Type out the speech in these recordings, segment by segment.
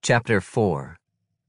Chapter 4.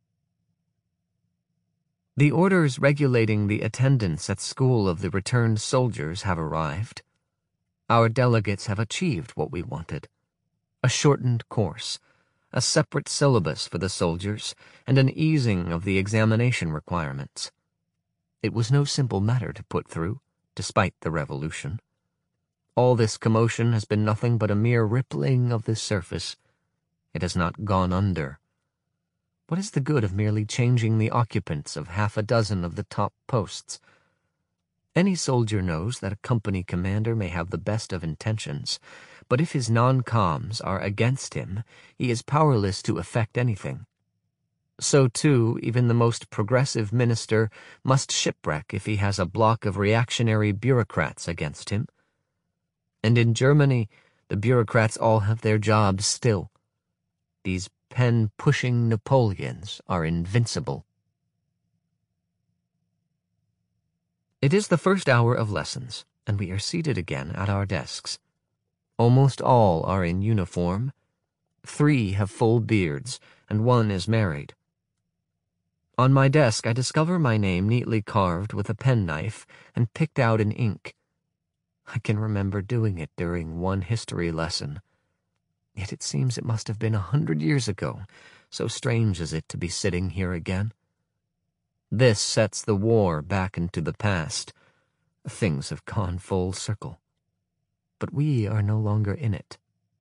The orders regulating the attendance at school of the returned soldiers have arrived. Our delegates have achieved what we wanted. A shortened course, a separate syllabus for the soldiers, and an easing of the examination requirements. It was no simple matter to put through, despite the revolution. All this commotion has been nothing but a mere rippling of the surface. It has not gone under. What is the good of merely changing the occupants of half a dozen of the top posts? Any soldier knows that a company commander may have the best of intentions, but if his non-coms are against him, he is powerless to effect anything. So, too, even the most progressive minister must shipwreck if he has a block of reactionary bureaucrats against him. And in Germany, the bureaucrats all have their jobs still. These pen-pushing Napoleons are invincible. It is the first hour of lessons, and we are seated again at our desks. Almost all are in uniform. 3 have full beards, and 1 is married. On my desk I discover my name neatly carved with a penknife and picked out in ink. I can remember doing it during one history lesson. Yet it seems it must have been 100 years ago, so strange is it to be sitting here again. This sets the war back into the past. Things have gone full circle. But we are no longer in it.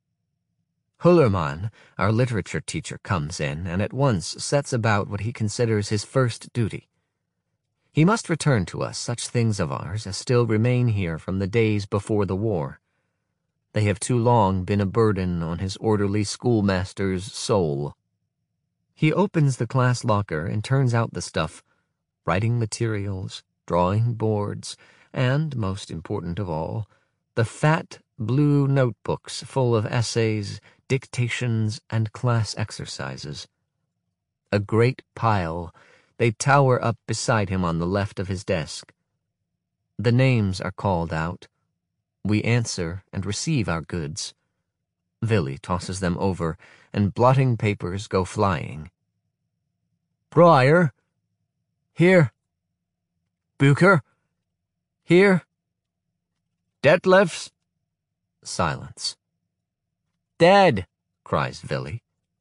Hüllermann, our literature teacher, comes in and at once sets about what he considers his first duty. He must return to us such things of ours as still remain here from the days before the war. They have too long been a burden on his orderly schoolmaster's soul. He opens the class locker and turns out the stuff, writing materials, drawing boards, and, most important of all, the fat blue notebooks full of essays, dictations, and class exercises. A great pile, they tower up beside him on the left of his desk. The names are called out. We answer and receive our goods. Willi tosses them over, and blotting papers go flying. Breyer. Here. Bucher. Here. Detlefs. Silence. Dead, cries Willi.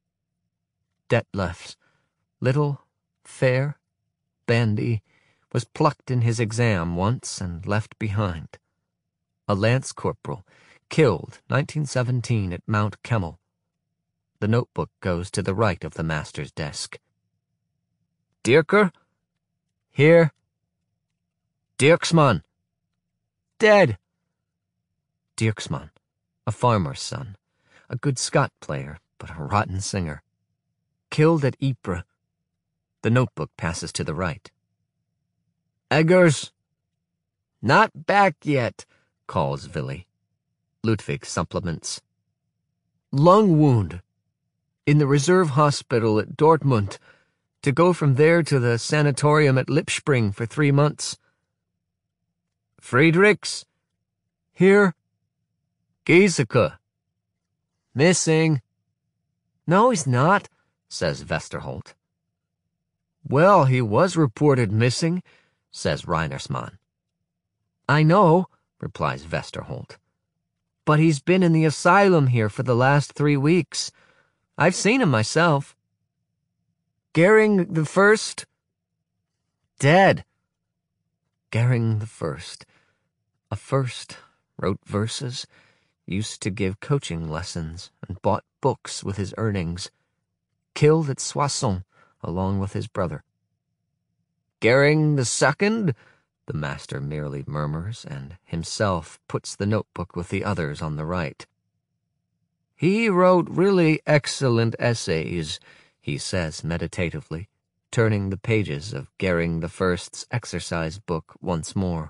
Detlefs, little, fair, bandy, was plucked in his exam once and left behind. A lance corporal, killed 1917 at Mount Kemmel. The notebook goes to the right of the master's desk. Dierker? Here. Dirksman. Dead. Dirksman, a farmer's son, a good Scott player, but a rotten singer. Killed at Ypres. The notebook passes to the right. Eggers. Not back yet, calls Willi. Ludwig supplements. Lung wound. In the reserve hospital at Dortmund. To go from there to the sanatorium at Lipspring for 3 months. Friedrichs. Here. Giesecke. Missing. No, he's not, says Westerholt. Well, he was reported missing, says Reinersmann. I know, replies Westerholt. But he's been in the asylum here for the last 3 weeks. I've seen him myself. Goering the First? Dead. Goering the First. A first, wrote verses, used to give coaching lessons, and bought books with his earnings. Killed at Soissons, along with his brother. Goering the Second? The master merely murmurs, and himself puts the notebook with the others on the right. He wrote really excellent essays, he says meditatively, turning the pages of Goering the First's exercise book once more.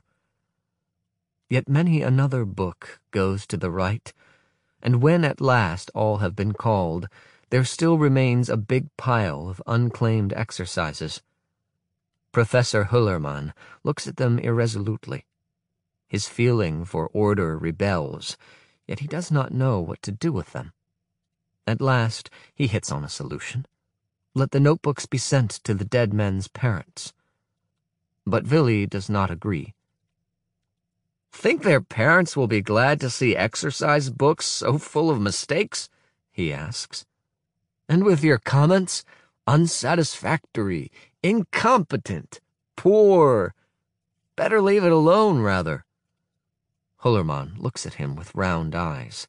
Yet many another book goes to the right, and when at last all have been called, there still remains a big pile of unclaimed exercises. Professor Hüllermann looks at them irresolutely. His feeling for order rebels, yet he does not know what to do with them. At last he hits on a solution. Let the notebooks be sent to the dead men's parents. But Willy does not agree. Think their parents will be glad to see exercise books so full of mistakes? He asks. And with your comments, unsatisfactory, incompetent, poor. Better leave it alone, rather. Hullermann looks at him with round eyes.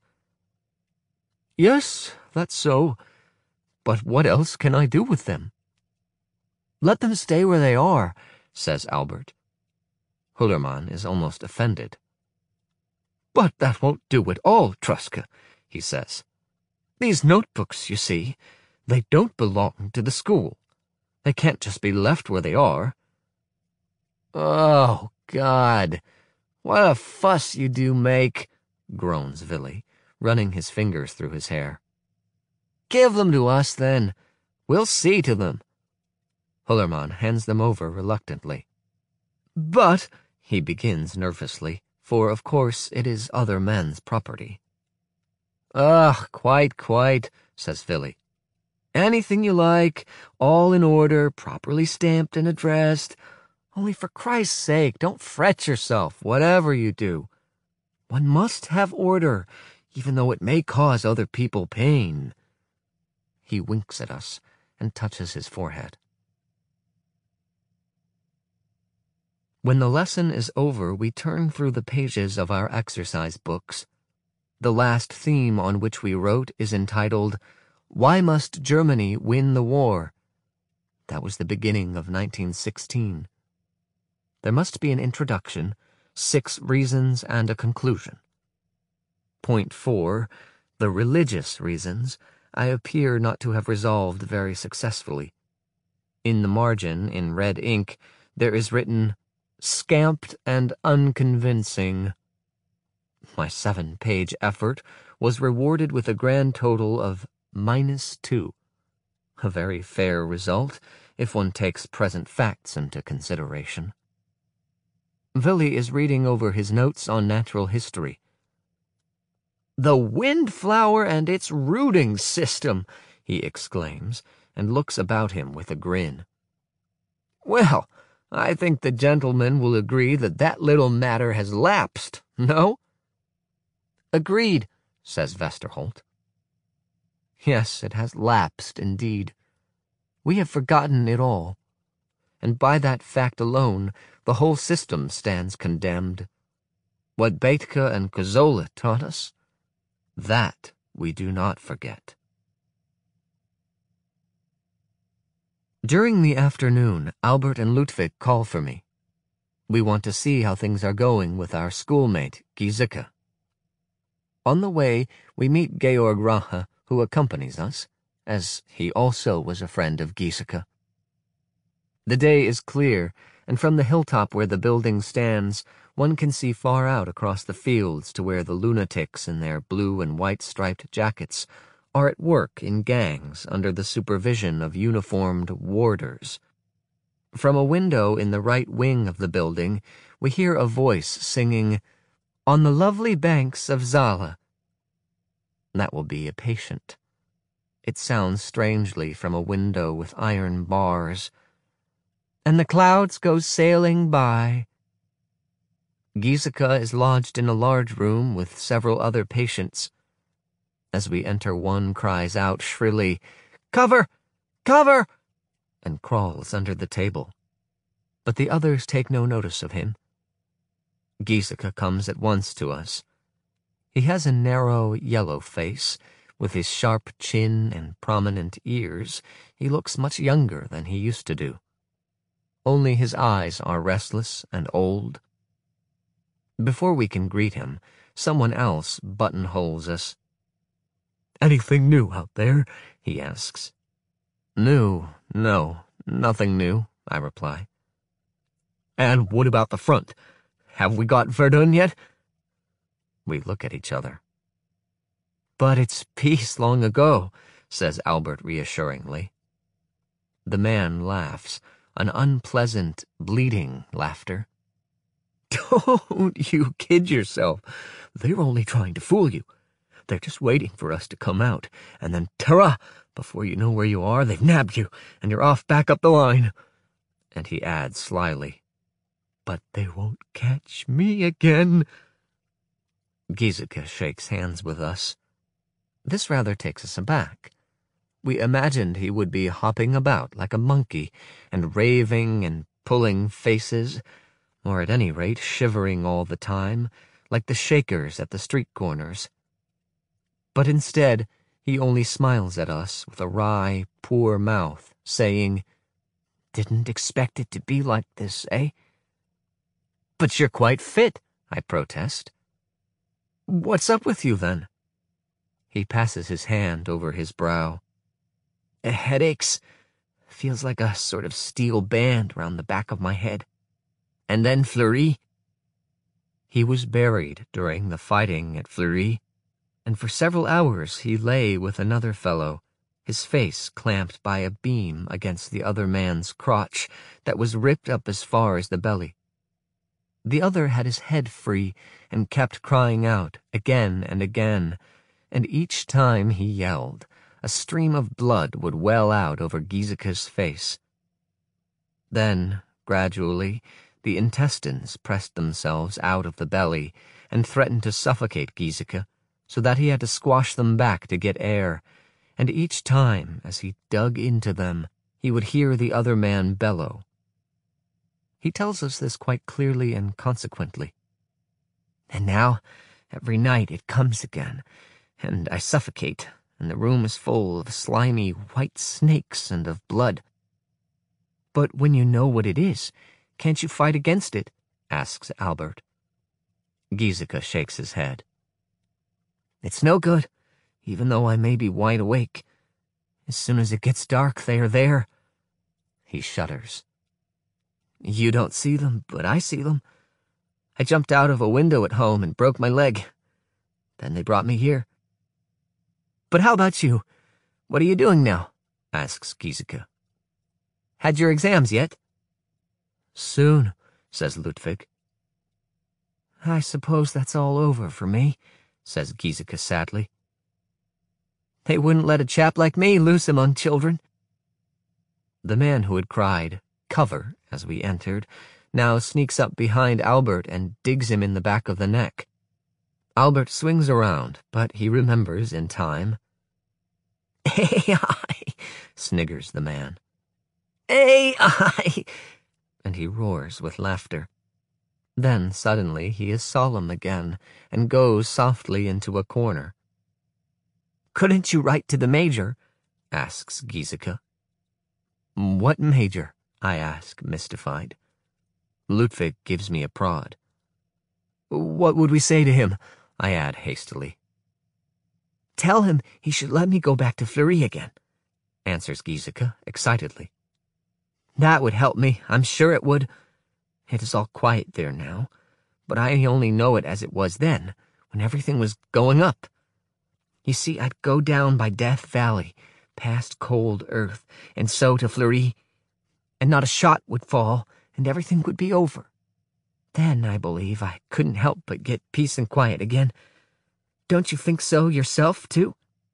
Yes, that's so. But what else can I do with them? Let them stay where they are, says Albert. Hullermann is almost offended. But that won't do at all, Truska, he says. These notebooks, you see, they don't belong to the school. They can't just be left where they are. Oh, God, what a fuss you do make, groans Willy, running his fingers through his hair. Give them to us, then. We'll see to them. Hullermann hands them over reluctantly. But, he begins nervously, for of course it is other men's property. Ugh, quite, says Willy. Anything you like, all in order, properly stamped and addressed. Only for Christ's sake, don't fret yourself, whatever you do. One must have order, even though it may cause other people pain. He winks at us and touches his forehead. When the lesson is over, we turn through the pages of our exercise books. The last theme on which we wrote is entitled, Why Must Germany Win the War? That was the beginning of 1916. There must be an introduction, 6 reasons, and a conclusion. Point 4, the religious reasons, I appear not to have resolved very successfully. In the margin, in red ink, there is written, Scamped and unconvincing. My 7-page effort was rewarded with a grand total of -2. A very fair result, if one takes present facts into consideration. Willy is reading over his notes on natural history. The windflower and its rooting system, he exclaims, and looks about him with a grin. Well, I think the gentleman will agree that that little matter has lapsed, no? Agreed, says Westerholt. Yes, it has lapsed indeed. We have forgotten it all, and by that fact alone the whole system stands condemned. What Bethge and Cazzola taught us, that we do not forget. During the afternoon, Albert and Ludwig call for me. We want to see how things are going with our schoolmate, Giesecke. On the way, we meet Georg Rache, who accompanies us, as he also was a friend of Giesecke. The day is clear, and from the hilltop where the building stands, one can see far out across the fields to where the lunatics in their blue and white striped jackets are at work in gangs under the supervision of uniformed warders. From a window in the right wing of the building, we hear a voice singing, On the lovely banks of Saale. That will be a patient. It sounds strangely from a window with iron bars. And the clouds go sailing by. Giesecke is lodged in a large room with several other patients. As we enter, one cries out shrilly, Cover! Cover! And crawls under the table. But the others take no notice of him. Giesecke comes at once to us. He has a narrow, yellow face. With his sharp chin and prominent ears, he looks much younger than he used to do. Only his eyes are restless and old. Before we can greet him, someone else buttonholes us. Anything new out there? He asks. New? No, nothing new, I reply. And what about the front? Have we got Verdun yet? We look at each other. But it's peace long ago, says Albert reassuringly. The man laughs, an unpleasant, bleating laughter. Don't you kid yourself. They're only trying to fool you. They're just waiting for us to come out, and then, ta-ra, Before you know where you are, they've nabbed you, and you're off back up the line. And he adds slyly, but they won't catch me again. Giesecke shakes hands with us. This rather takes us aback. We imagined he would be hopping about like a monkey, and raving and pulling faces, or at any rate shivering all the time, like the shakers at the street corners. But instead, he only smiles at us with a wry, poor mouth, saying, "Didn't expect it to be like this, eh?" "But you're quite fit," I protest. "What's up with you, then?" He passes his hand over his brow. "Headaches. Feels like a sort of steel band round the back of my head. And then Fleury." He was buried during the fighting at Fleury, and for several hours he lay with another fellow, his face clamped by a beam against the other man's crotch that was ripped up as far as the belly. The other had his head free and kept crying out again and again, and each time he yelled, a stream of blood would well out over Giesecke's face. Then, gradually, the intestines pressed themselves out of the belly and threatened to suffocate Giesecke, so that he had to squash them back to get air, and each time, as he dug into them, he would hear the other man bellow. He tells us this quite clearly and consequently. "And now, every night it comes again, and I suffocate, and the room is full of slimy white snakes and of blood." "But when you know what it is, can't you fight against it?" asks Albert. Giesecke shakes his head. "It's no good, even though I may be wide awake. As soon as it gets dark, they are there." He shudders. "You don't see them, but I see them. I jumped out of a window at home and broke my leg. Then they brought me here." "But how about you? What are you doing now?" asks Giesecke. "Had your exams yet?" "Soon," says Ludwig. "I suppose that's all over for me," says Giesecke sadly. "They wouldn't let a chap like me loose among children." The man who had cried, "Cover," as we entered, now sneaks up behind Albert and digs him in the back of the neck. Albert swings around, but he remembers in time. "AI," sniggers the man. "AI," and he roars with laughter. Then suddenly he is solemn again and goes softly into a corner. "Couldn't you write to the major?" asks Giesecke. "What major?" I ask, mystified. Ludwig gives me a prod. "What would we say to him?" I add hastily. "Tell him he should let me go back to Fleury again," answers Giesecke excitedly. "That would help me, I'm sure it would. It is all quiet there now, but I only know it as it was then, when everything was going up. You see, I'd go down by Death Valley, past cold earth, and so to Fleury, and not a shot would fall, and everything would be over. Then, I believe, I couldn't help but get peace and quiet again. Don't you think so yourself, too?"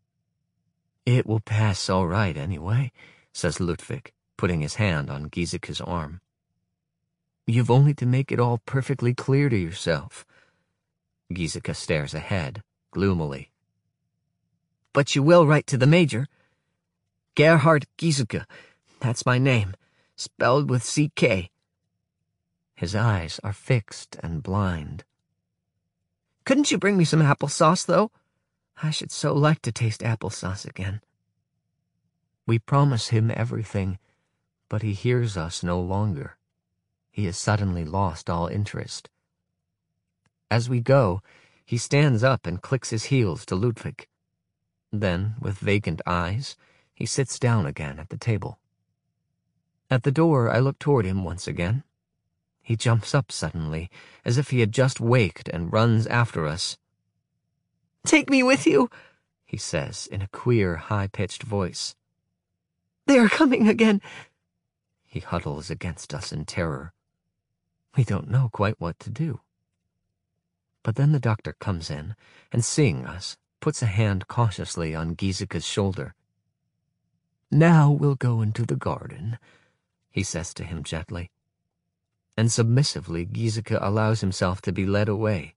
"It will pass all right, anyway," says Ludwig, putting his hand on Giesecke's arm. "You've only to make it all perfectly clear to yourself." Giesecke stares ahead, gloomily. "But you will write to the major?" "Gerhard Giesecke, that's my name, spelled with CK. His eyes are fixed and blind. "Couldn't you bring me some applesauce, though? I should so like to taste applesauce again." We promise him everything, but he hears us no longer. He has suddenly lost all interest. As we go, he stands up and clicks his heels to Ludwig. Then, with vacant eyes, he sits down again at the table. At the door, I look toward him once again. He jumps up suddenly, as if he had just waked, and runs after us. "Take me with you," he says in a queer, high-pitched voice. "They are coming again." He huddles against us in terror. We don't know quite what to do. But then the doctor comes in, and seeing us, puts a hand cautiously on Giesecke's shoulder. Now we'll go into the garden, he says to him gently. And submissively Giesecke allows himself to be led away.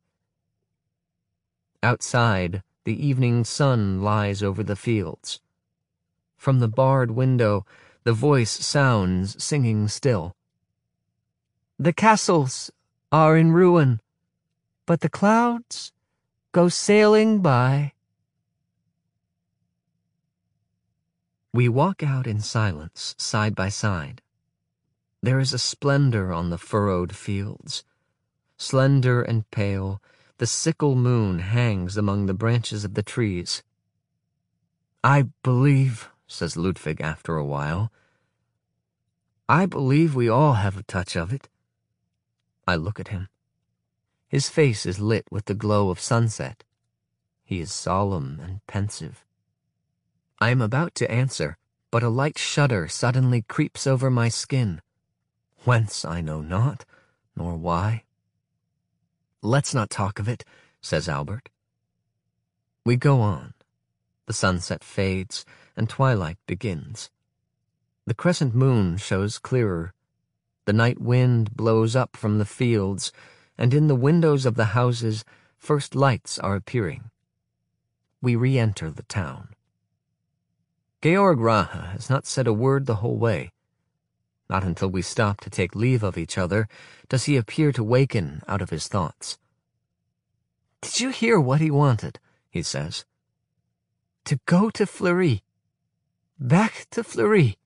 Outside, the evening sun lies over the fields. From the barred window, the voice sounds singing still. The castles are in ruin, but the clouds go sailing by. We walk out in silence, side by side. There is a splendor on the furrowed fields. Slender and pale, the sickle moon hangs among the branches of the trees. I believe, says Ludwig after a while, I believe we all have a touch of it. I look at him. His face is lit with the glow of sunset. He is solemn and pensive. I am about to answer, but a light shudder suddenly creeps over my skin. Whence I know not, nor why. Let's not talk of it, says Albert. We go on. The sunset fades, and twilight begins. The crescent moon shows clearer. The night wind blows up from the fields, and in the windows of the houses, first lights are appearing. We re-enter the town. Georg Rahe has not said a word the whole way. Not until we stop to take leave of each other does he appear to waken out of his thoughts. Did you hear what he wanted? He says. To go to Fleury. Back to Fleury.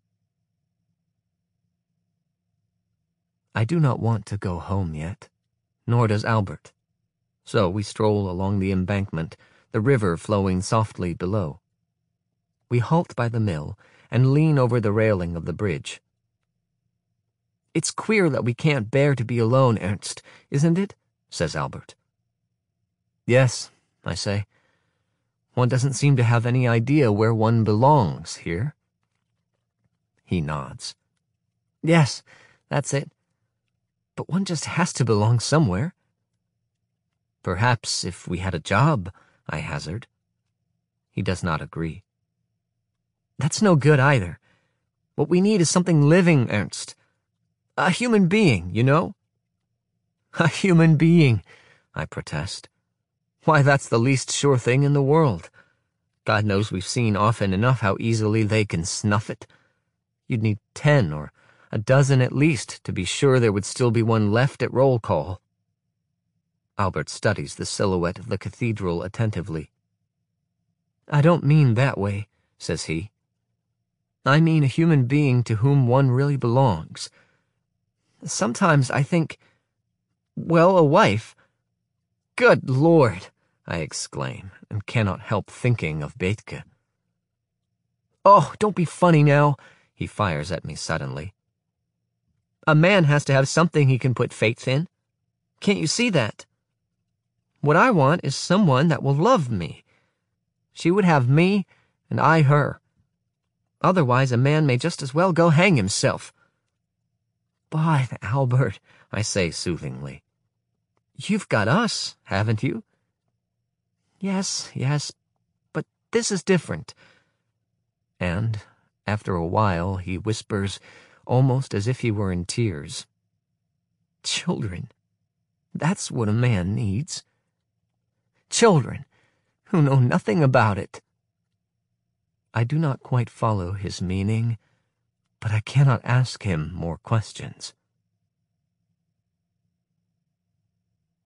I do not want to go home yet, nor does Albert. So we stroll along the embankment, the river flowing softly below. We halt by the mill and lean over the railing of the bridge. It's queer that we can't bear to be alone, Ernst, isn't it? Says Albert. Yes, I say. One doesn't seem to have any idea where one belongs here. He nods. Yes, that's it. But one just has to belong somewhere. Perhaps if we had a job, I hazard. He does not agree. That's no good either. What we need is something living, Ernst. A human being, you know? A human being, I protest. Why, that's the least sure thing in the world. God knows we've seen often enough how easily they can snuff it. You'd need 10 or a dozen at least to be sure there would still be one left at roll call. Albert studies the silhouette of the cathedral attentively. I don't mean that way, says he. I mean a human being to whom one really belongs. Sometimes I think, well, a wife. Good Lord, I exclaim, and cannot help thinking of Bethke. Oh, don't be funny now, he fires at me suddenly. A man has to have something he can put faith in. Can't you see that? What I want is someone that will love me. She would have me, and I her. Otherwise, a man may just as well go hang himself. But, Albert, I say soothingly, you've got us, haven't you? Yes, but this is different. And, after a while, he whispers, almost as if he were in tears, children, that's what a man needs. Children, who know nothing about it. I do not quite follow his meaning, but I cannot ask him more questions.